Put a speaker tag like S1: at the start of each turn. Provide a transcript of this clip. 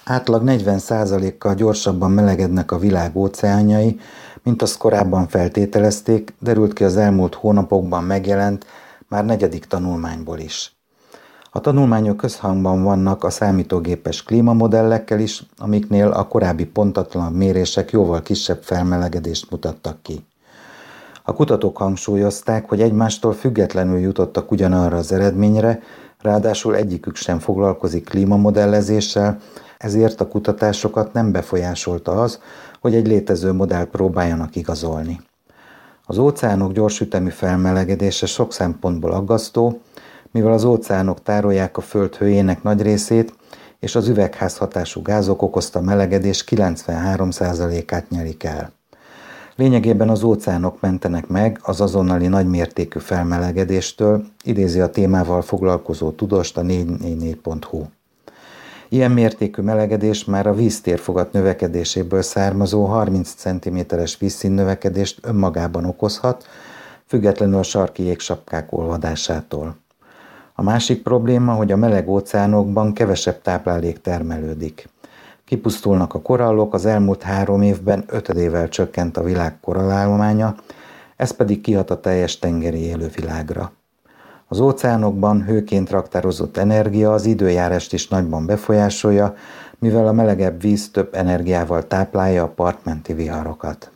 S1: Átlag 40%-kal gyorsabban melegednek a világ óceánjai, mint azt korábban feltételezték, derült ki az elmúlt hónapokban megjelent, már negyedik tanulmányból is. A tanulmányok összhangban vannak a számítógépes klímamodellekkel is, amiknél a korábbi pontatlan mérések jóval kisebb felmelegedést mutattak ki. A kutatók hangsúlyozták, hogy egymástól függetlenül jutottak ugyanarra az eredményre, ráadásul egyikük sem foglalkozik klímamodellezéssel, ezért a kutatásokat nem befolyásolta az, hogy egy létező modellt próbáljanak igazolni. Az óceánok gyorsütemű felmelegedése sok szempontból aggasztó, mivel az óceánok tárolják a Föld hőjének nagy részét, és az üvegházhatású gázok okozta melegedés 93%-át nyerik el. Lényegében az óceánok mentenek meg az azonnali nagymértékű felmelegedéstől, idézi a témával foglalkozó tudóst a 444.hu. Ilyen mértékű melegedés már a víztérfogat növekedéséből származó 30 cm-es vízszínnövekedést önmagában okozhat, függetlenül a sarki jégsapkák olvadásától. A másik probléma, hogy a meleg óceánokban kevesebb táplálék termelődik. Kipusztulnak a korallok, az elmúlt 3 évben 5-ével csökkent a világ korallállománya, ez pedig kihat a teljes tengeri élővilágra. Az óceánokban hőként raktározott energia az időjárást is nagyban befolyásolja, mivel a melegebb víz több energiával táplálja a partmenti viharokat.